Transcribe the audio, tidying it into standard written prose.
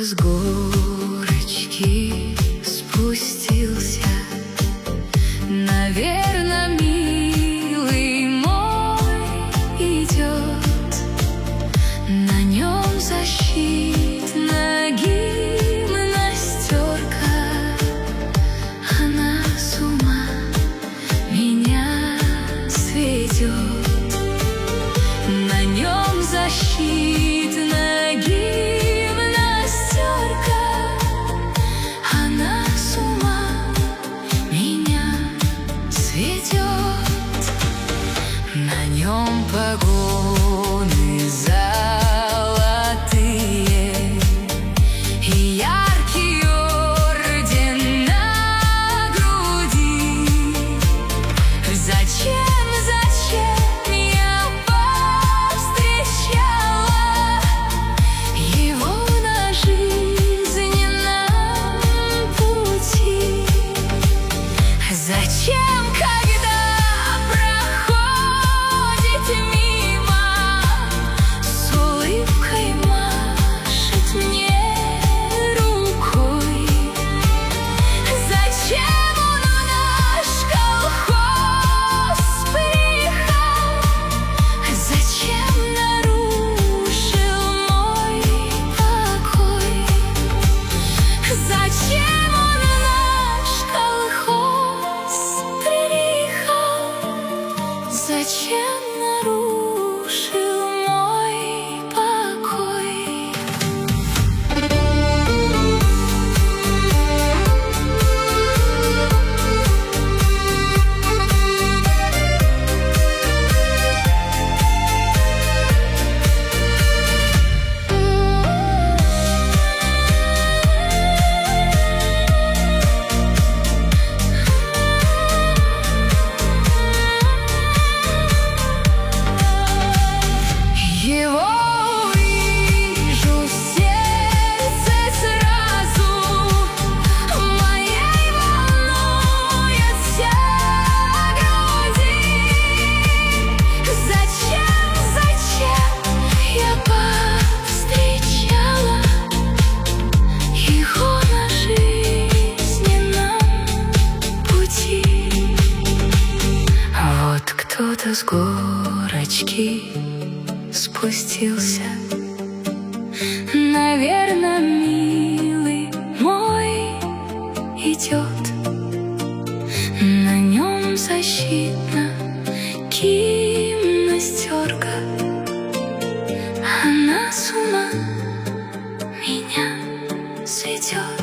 Кто-то с горочки спустился, наверно, милый мой идет. На нем защитная гимнастерка, она с ума меня сведет. На нем защитная гимнастерка, она с ума меня сведет. На нем погоны золотые и яркий орден на груди. Зачем я повстречала его на жизненном пути? Зачем, когда проходит мимо, с улыбкой машет мне рукой? Зачем он в наш колхоз приехал? Зачем нарушил мой покой? Зачем он в наш колхоз приехал? Зачем нарушил мой покой? Его вижу в сердце сразу, моей волнуется груди. Зачем я повстречала его на жизненном пути? Вот кто-то с горочки спустился, наверно, милый мой идет. На нем защитна гимнастерка, она с ума меня сведет.